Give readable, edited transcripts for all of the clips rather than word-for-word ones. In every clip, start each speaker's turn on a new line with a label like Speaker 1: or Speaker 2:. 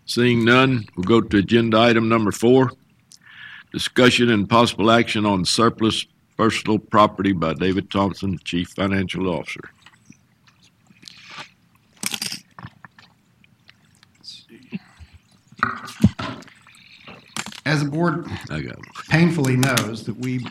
Speaker 1: Seeing none, we'll go to agenda item number 4, discussion and possible action on surplus personal property by David Thompson, Chief Financial Officer.
Speaker 2: As the board
Speaker 1: I got it.
Speaker 2: painfully knows that we,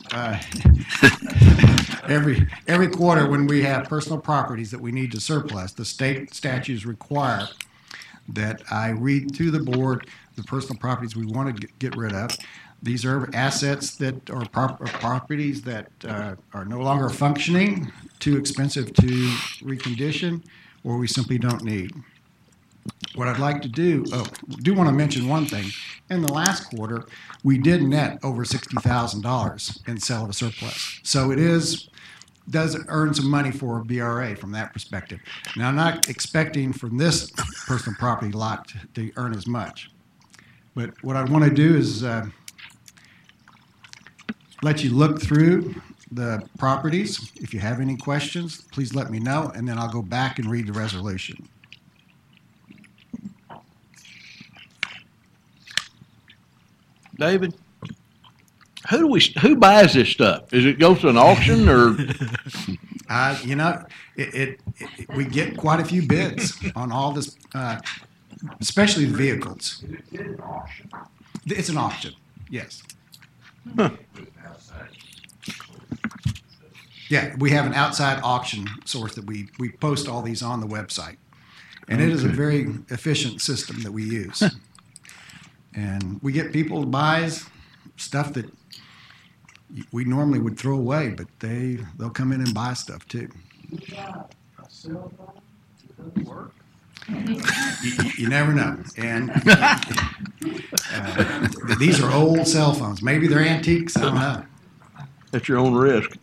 Speaker 2: every quarter when we have personal properties that we need to surplus, the state statutes require that I read to the board the personal properties we want to get rid of. These are assets that are properties that are no longer functioning, too expensive to recondition, or we simply don't need. What I'd like to do, do want to mention one thing. In the last quarter, we did net over $60,000 in sale of a surplus. So it does earn some money for BRA from that perspective. Now, I'm not expecting from this personal property lot to earn as much. But what I want to do is let you look through the properties. If you have any questions, please let me know, and then I'll go back and read the resolution.
Speaker 3: David, who buys this stuff? Is it goes to an auction or?
Speaker 2: You know, we get quite a few bids on all this, especially the vehicles. It's an auction, yes.
Speaker 3: Huh.
Speaker 2: Yeah, we have an outside auction source that we post all these on the website. And it is a very efficient system that we use. And we get people to buy stuff that we normally would throw away, but they'll come in and buy stuff too. You never know. And these are old cell phones. Maybe they're antiques. I don't know.
Speaker 3: At your own risk.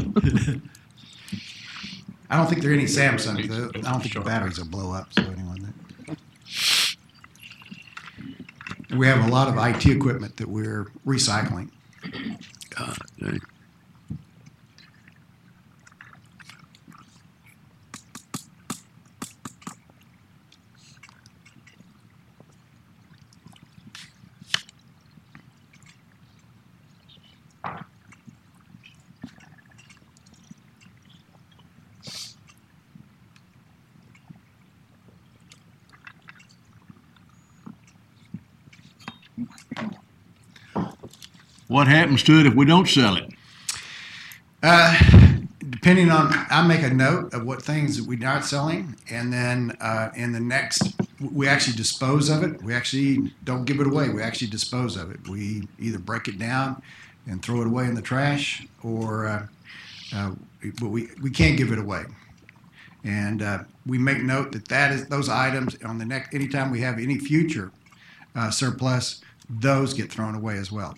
Speaker 2: I don't think there are any Samsungs, though. I don't think the batteries will blow up. So anyway, we have a lot of IT equipment that we're recycling.
Speaker 1: Dang.
Speaker 4: What happens to it if we don't sell it?
Speaker 2: Depending on, I make a note of what things that we're not selling, and then in the next, we actually dispose of it. We actually don't give it away. We actually dispose of it. We either break it down and throw it away in the trash, or but we can't give it away. And we make note that is those items on the next. Anytime we have any future surplus, those get thrown away as well.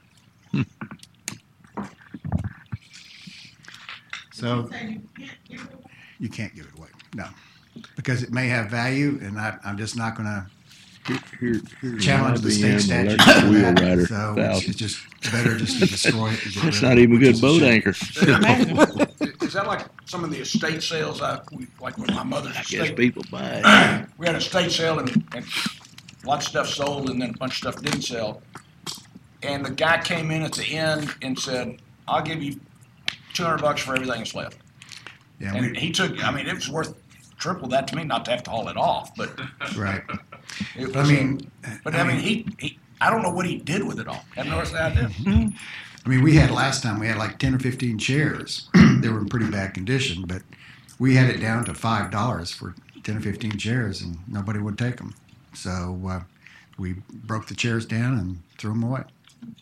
Speaker 2: So you can't give it away, no, because it may have value, and I'm just not going to challenge the state statute. So it's just better just to destroy it.
Speaker 3: That's not even a good boat anchor.
Speaker 5: Is that like some of the estate sales? Like with my mother's
Speaker 3: I guess
Speaker 5: estate,
Speaker 3: people buy it.
Speaker 5: we had an estate sale and lots of stuff sold, and then a bunch of stuff didn't sell. And the guy came in at the end and said, "I'll give you $200 for everything that's left."
Speaker 2: Yeah,
Speaker 5: And he took. I mean, it was worth triple that to me not to have to haul it off. But
Speaker 2: right.
Speaker 5: it was,
Speaker 2: I mean,
Speaker 5: he. I don't know what he did with it all. Have no idea.
Speaker 2: I mean, we had like 10 or 15 chairs. They were in pretty bad condition, but we had it down to $5 for 10 or 15 chairs, and nobody would take them. So we broke the chairs down and threw them away.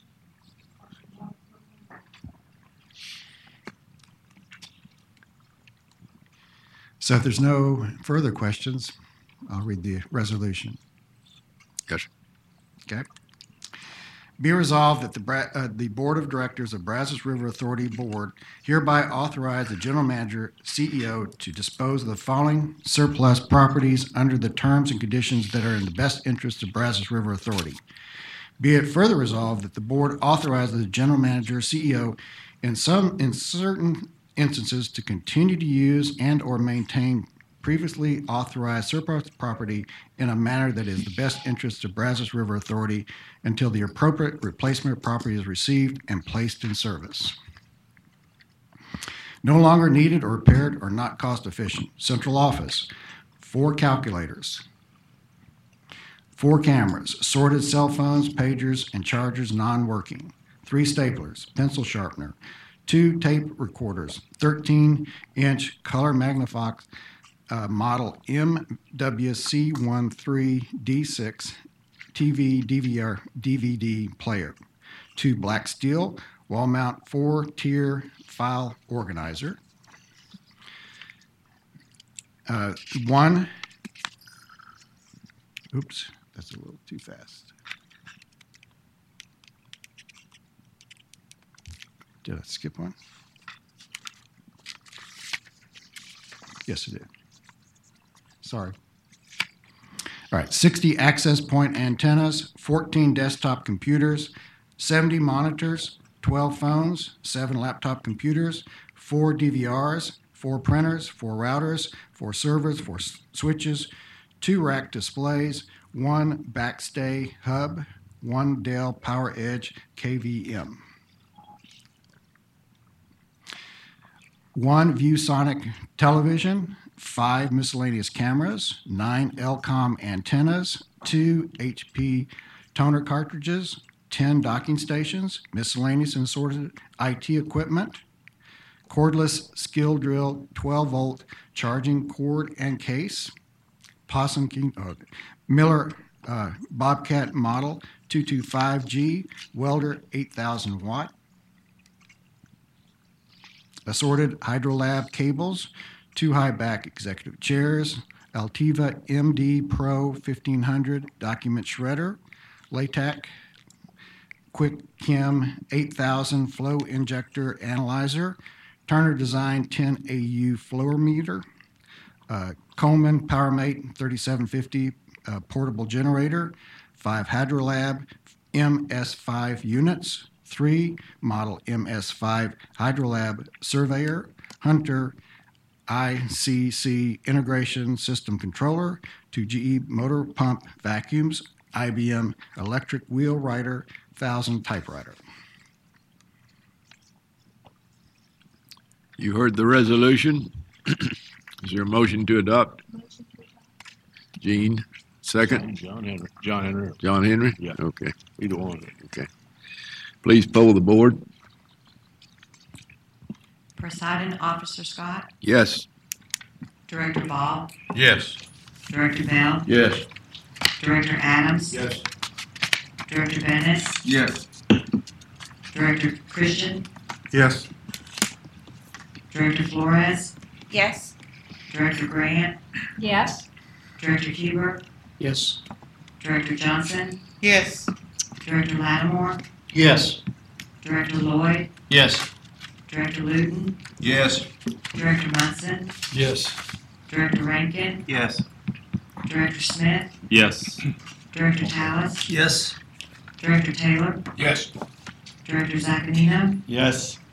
Speaker 2: So if there's no further questions, I'll read the resolution.
Speaker 1: Yes.
Speaker 2: Okay. Be resolved that the Board of Directors of Brazos River Authority Board hereby authorize the General Manager, CEO, to dispose of the following surplus properties under the terms and conditions that are in the best interest of Brazos River Authority. Be it further resolved that the Board authorizes the General Manager, CEO, in certain instances to continue to use and or maintain previously authorized surplus property in a manner that is the best interest of Brazos River Authority until the appropriate replacement property is received and placed in service. No longer needed or repaired or not cost efficient. Central office, 4 calculators, 4 cameras, assorted cell phones, pagers, and chargers non-working, 3 staplers, pencil sharpener, 2 tape recorders, 13-inch color Magnavox model MWC13D6 TV DVR DVD player, 2 black steel wall mount 4-tier file organizer, 1. Oops, that's a little too fast. Did I skip one? Yes, I did. Sorry. All right, 60 access point antennas, 14 desktop computers, 70 monitors, 12 phones, 7 laptop computers, 4 DVRs, 4 printers, 4 routers, 4 servers, 4 switches, 2 rack displays, 1 backstay hub, 1 Dell PowerEdge KVM. 1 ViewSonic television, 5 miscellaneous cameras, 9 Elcom antennas, 2 HP toner cartridges, 10 docking stations, miscellaneous and assorted IT equipment, cordless skill drill 12-volt charging cord and case, Miller Bobcat model 225G welder 8,000 watt, assorted Hydrolab cables, 2 high-back executive chairs, Altiva MD Pro 1500 document shredder, Latex Quick Chem 8000 flow injector analyzer, Turner Design 10 AU fluorometer, Coleman PowerMate 3750 portable generator, 5 Hydrolab MS5 units, 3 model MS5 Hydrolab surveyor, Hunter ICC integration system controller, 2 GE motor pump vacuums, IBM electric wheel writer, 1000 typewriter.
Speaker 1: You heard the resolution. Is there a motion to adopt? Gene, second.
Speaker 3: John Henry. John Henry.
Speaker 1: John Henry?
Speaker 3: Yeah.
Speaker 1: Okay.
Speaker 3: Either one.
Speaker 1: Okay. Please poll the board.
Speaker 6: Presiding Officer Scott,
Speaker 1: Yes.
Speaker 6: Director Ball,
Speaker 4: Yes.
Speaker 6: Director Bell,
Speaker 4: Yes.
Speaker 6: Director Adams,
Speaker 4: Yes.
Speaker 6: Director Bennett,
Speaker 4: Yes.
Speaker 6: Director Christian,
Speaker 2: Yes.
Speaker 6: Director Flores,
Speaker 7: Yes.
Speaker 6: Director Grant,
Speaker 7: Yes.
Speaker 6: Director Huber,
Speaker 2: Yes.
Speaker 6: Director Johnson,
Speaker 7: Yes.
Speaker 6: Director Lattimore,
Speaker 4: Yes.
Speaker 6: Director Lloyd,
Speaker 4: Yes.
Speaker 6: Director Luton,
Speaker 4: Yes.
Speaker 6: Director Munson,
Speaker 4: Yes.
Speaker 6: Director Rankin,
Speaker 4: Yes.
Speaker 6: Director Smith,
Speaker 4: Yes.
Speaker 6: Director Tallis,
Speaker 4: Yes.
Speaker 6: Director Taylor,
Speaker 5: Yes.
Speaker 6: Director Zaccanino,
Speaker 4: Yes.